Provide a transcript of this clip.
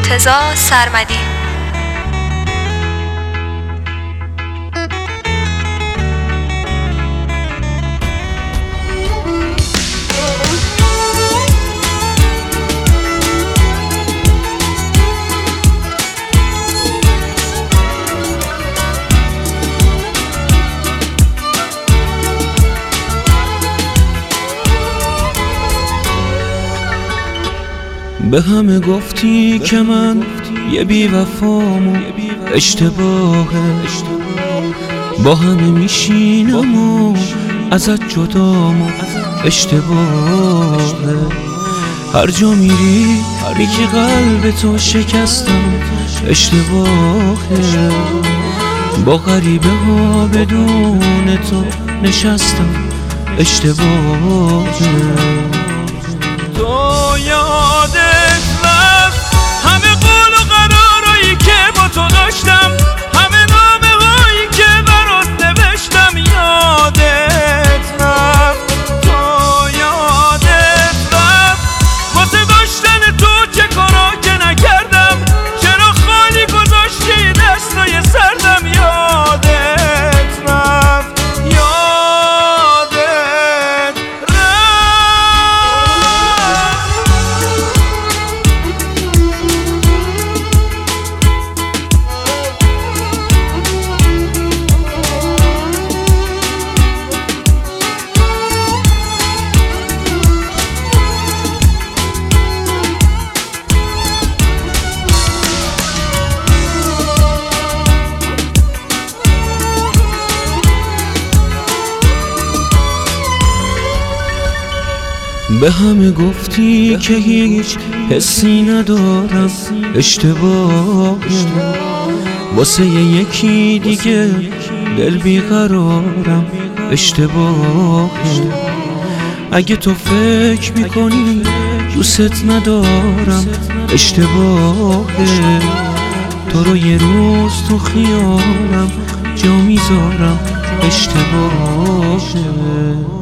مرتضی سرمدی. به همه گفتی که من یه بی‌وفام و اشتباهه، با همه میشینم و ازت جدام و اشتباهه. هر جا میری میگی قلب تو شکستم، اشتباهه. با غریبه ها بدون تو نشستم، اشتباهه. تو یادت رفت همه قول و قرارایی که با تو داشتم، همه نامه هایی که برات نوشتم. یادت رفت، تو یادت رفت واسه داشتن تو چه کارا که نکردم، چرا خالی گذاشتی دستای سردم. یادت رفت، به همه گفتی که هیچ حسی ندارم، اشتباهه. واسه یکی دیگه دل بیقرارم، اشتباهه. اگه تو فکر میکنی دوست ندارم، اشتباهه. تو رو یه روز تو خیالم جا میذارم، اشتباهه.